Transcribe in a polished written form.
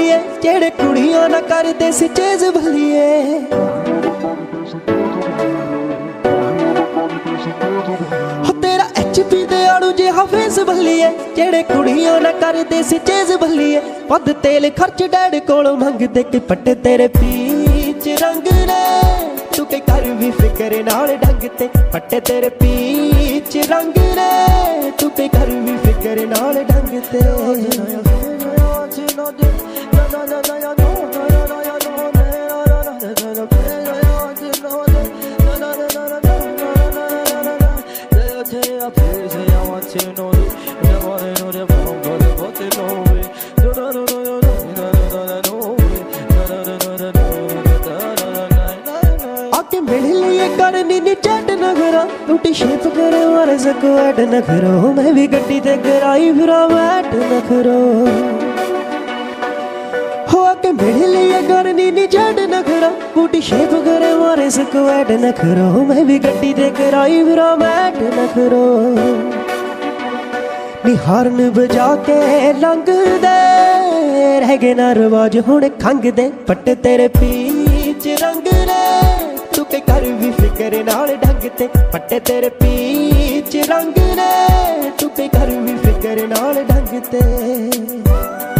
भलिए जेड़े कुड़ियां ना करदे सी चीज भलिए। तेरा HP दे आड़ू जे हाफिज भलिए जेड़े कुड़ियां ना करदे सी चीज भलिए। वध तेल खर्च डैड कोलों मंगदे कि पट्टे तेरे पीच रंग ने तू के कर भी फिक्र नाल ढंग ते। पट्टे तेरे पीच रंग ने तू के कर भी फिक्र नाल ढंग ते। आके मेरे लिए करनी नी चैट न करा टूटी शेप करे मारे सको ऐड न करो। मैं भी गड्डी ते कराई फिरा बैठ न करो। हो आके मेरे लिए करनी नी चैट न करा टूटी शेप करे मारे सको ऐड न करो। मैं भी गड्डी ते कराई फिरा बैठ न करो। नी हार्न बजा के लंघ दे रह गए ना रवाज हुण खंघ दे। पट्टे तेरे पीच रंग ने तू के कर भी फिक्र नाल ढंग ते। पट्टे तेरे पीच रंग ने तू के कर भी फिक्र नाल ढंग ते।